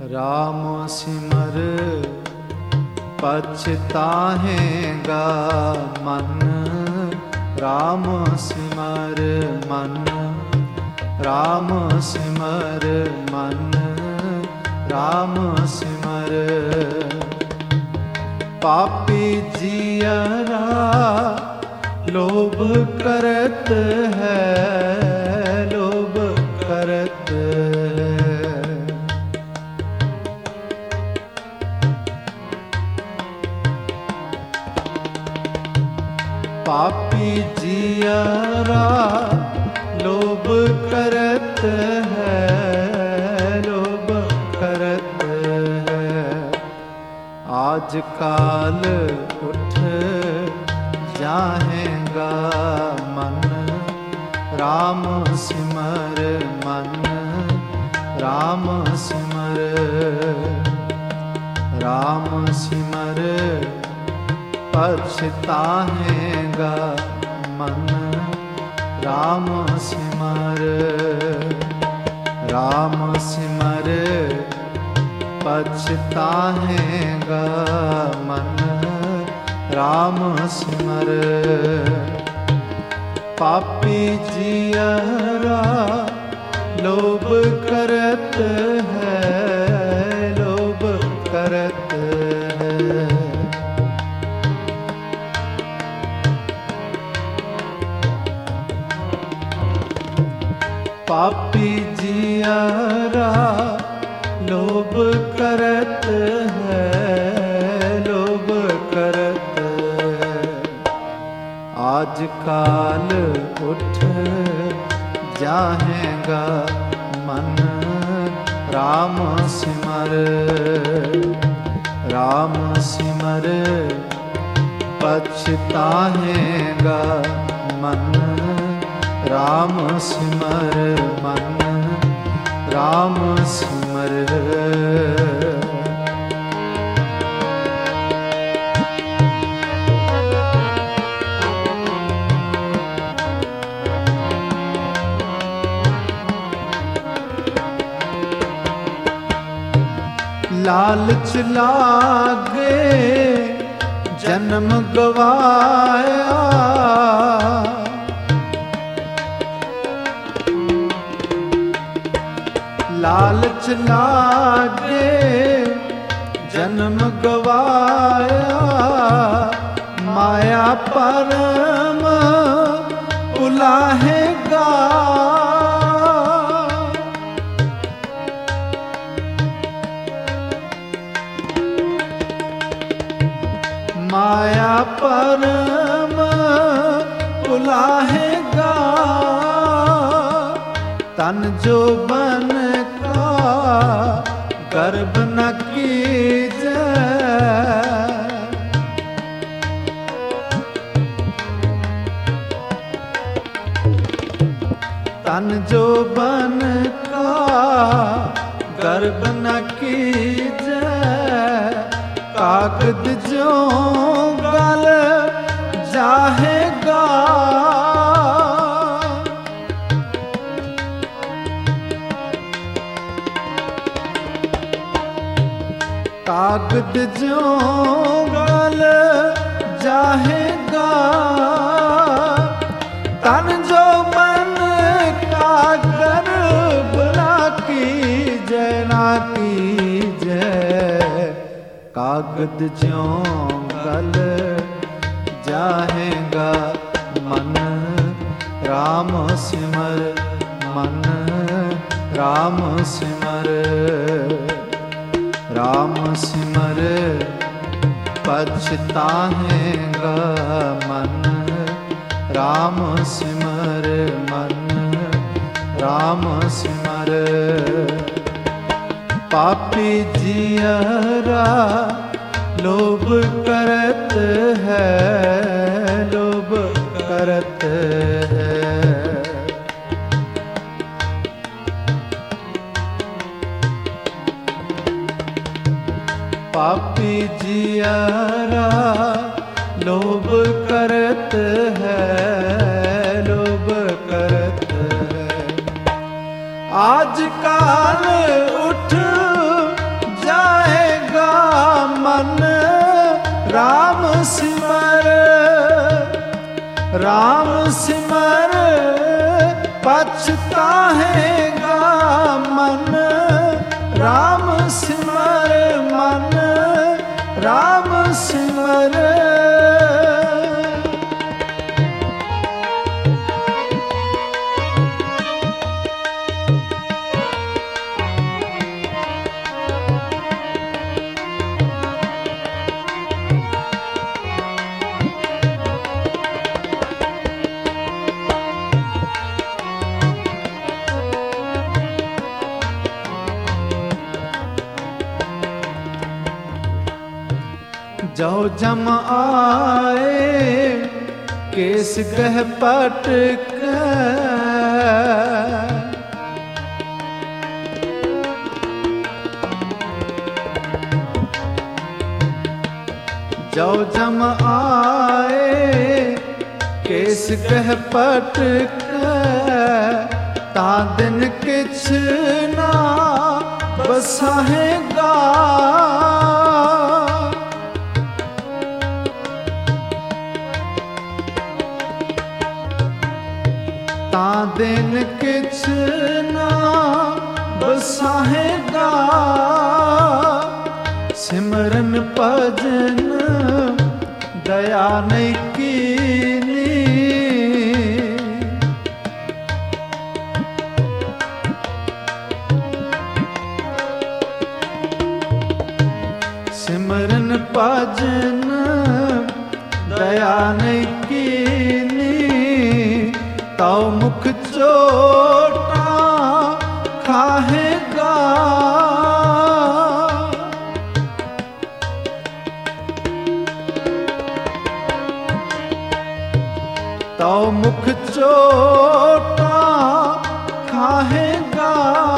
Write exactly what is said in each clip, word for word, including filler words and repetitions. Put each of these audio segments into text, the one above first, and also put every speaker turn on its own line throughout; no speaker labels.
राम सिमर पछताहेगा मन, राम सिमर मन, राम सिमर मन, राम सिमर। पापी जियरा लोभ करत है, लोभ करत है। पापी जियरा लोभ करत है, लोभ करत है। आज काल उठ जाएगा मन, राम सिमर मन, राम सिमर, राम सिमर पछताहेगा मन, राम सिमर, राम सिमर पछताहेगा मन, राम सिमर। पापी जियरा लोभ करत है, लोभ करत है। पापी जियरा लोभ करत है, लोभ करत है। आज काल उठ जाएगा मन, राम सिमर, राम सिमर पछताहेगा मन, राम सिमर मन, राम सिमर। लालच लागे जन्म गवाया, लालच लागे जन्म गवाया। माया परम उलाहेगा, माया परम उलाहेगा। तन जो बन का गर्भ न कीजे, तन जो बन का गर्भ न कीजे। कागद जो गल जाहेगा, कागद जो गल जाहेगा। तन जो मन का गर्भ ना कीजे, ना कीजे। कागद जो गल जाहेगा मन, राम सिमर मन, राम सिमर, राम सिमर पछताहेगा मन, राम सिमर मन, राम सिमर। पापी जियरा लोभ करत है, लोभ करत है। पापी जियरा लोभ करत है, लोभ करत है। आज काल उठ सिमर राम सिमर पछताहेगा मन, राम सिमर मन राम सिमर। जो जम आए केस गह पटक, जो जम आए केस गह पटक, ता दिन किछ ना बसाहेगा। ता दिन किछ ना बसाहेगा, सिमरन भजन दया नहीं कीनी। सिमरन भजन दया नहीं कीनी, तौ मुख चोटा खाहेगा। तौ मुख चोटा खाहेगा,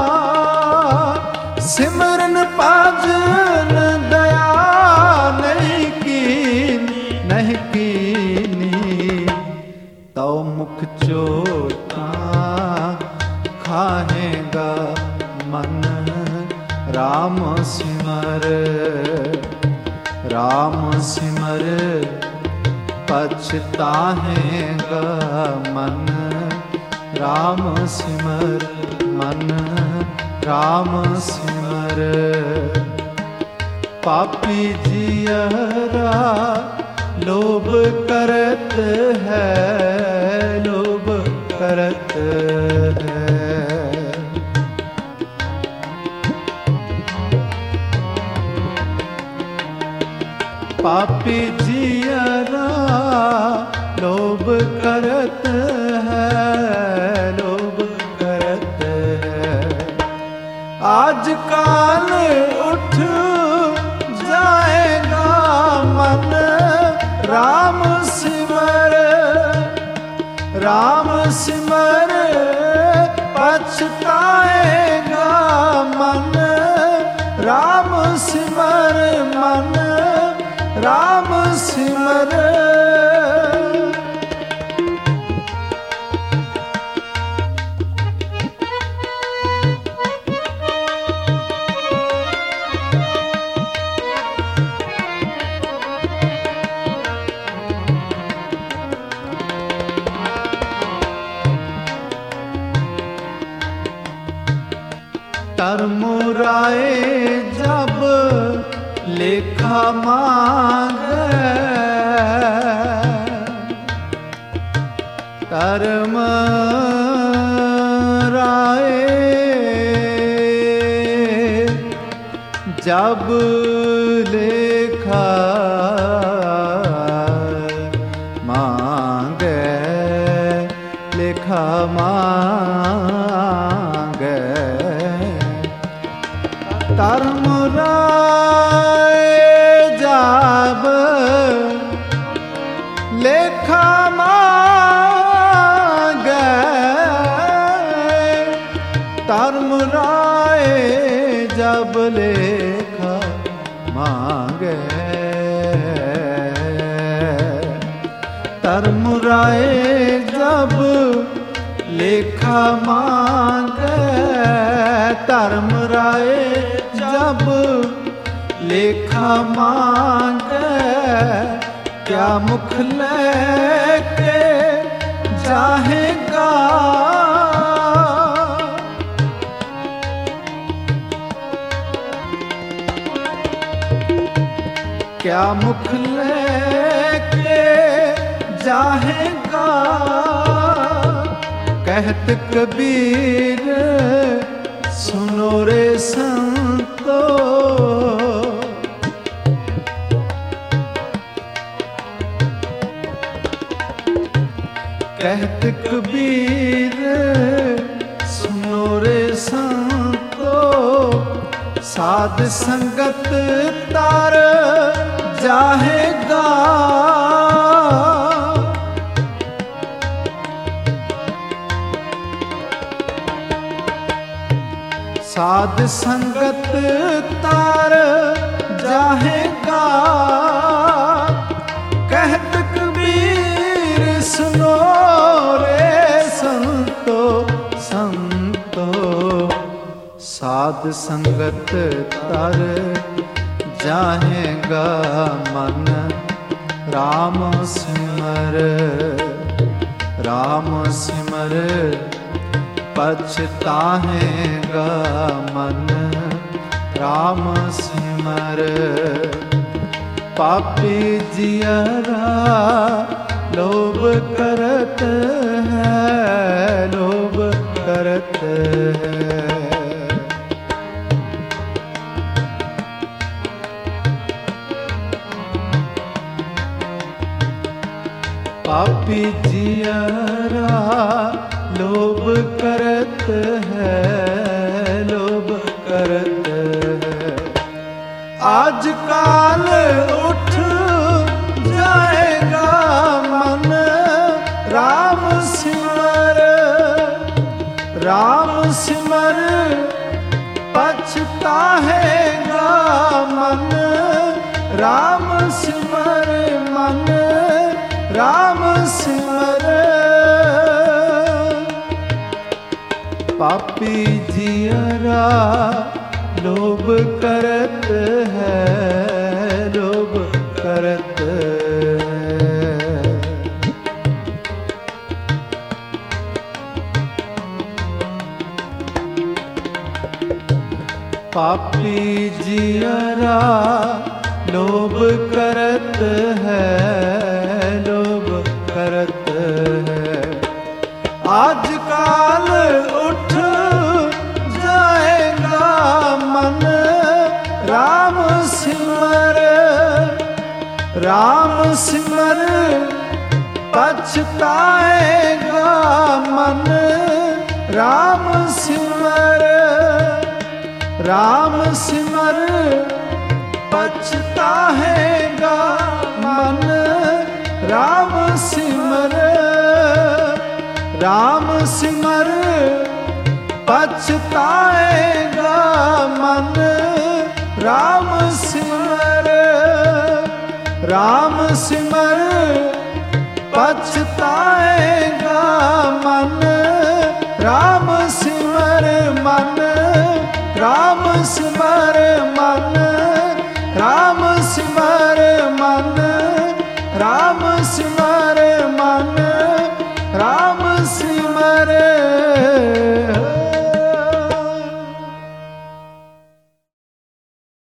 सिमरन भजन दया नहीं कीनी, नहीं कीनी। तौ मुख चोटा खाहेगा मन, राम सिमर राम सिमर पछताहेगा मन, राम सिमर मन राम सिमर। पापी जियरा लोभ करत है, लोभ करत है। पापी जियरा लोभ करत है, लोभ करत है। आज काल उठ जाएगा मन, राम सिमर राम सिमर पछताएगा मन, राम सिमर मन राम सिमर। तरमुराए जब लेखा मांगे, तरमुराए जब लेखा मांगे, लेखा मांगे। तरमुराए जब लेखा मांगे, तरमुराए जब लेखा मांगे। तरमुराए जब लेखा मांगे, तरमुराए जब लेखा मांगे, क्या मुख लेके जाहेगा, क्या मुख लेके जाहेगा। कहत कबीर सुनो रे संतो, कहत कबीर सुनो रे संतो, साध संगत तार जाहेगा। साध संगत तार जाहेगा। कहत कबीर सुनो रे संतो, संतो साध संगत तार जाहेगा। मन राम सिमर, राम सिमर पछताहेगा। मन राम सिमर, पापी जियरा लोभ करत है, लोभ करत है। पापी जियरा लोभ करत है, लोभ करत है। आज काल उठ जाएगा मन राम सिमर, राम सिमर पछताहेगा। मन राम सिमर, मन राम सिमर। पापी जियरा लोभ करत है, लोभ करत है। पापी जियरा लोभ करत है, लोभ करत है। आज काल उठ जाएगा मन राम सिमर, राम सिमर पछताएगा। मन राम सिमर, राम सिमर पछताएगा। मन राम सिमर, राम सिमर पछताएगा। मन राम सिमर, राम सिमर पछताएगा। मन राम सिमर, मन राम सिमर